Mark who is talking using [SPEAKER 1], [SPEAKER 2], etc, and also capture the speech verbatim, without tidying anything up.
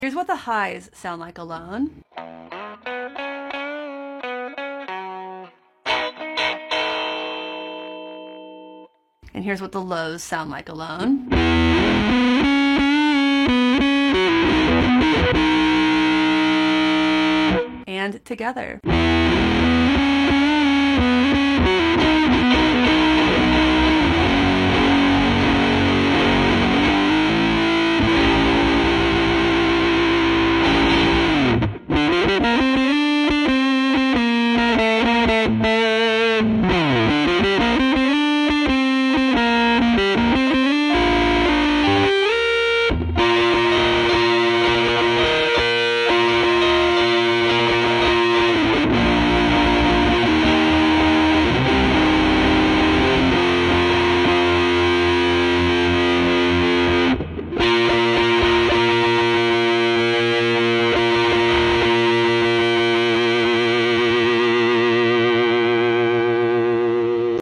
[SPEAKER 1] Here's what the highs sound like alone. And here's what the lows sound like alone. And together.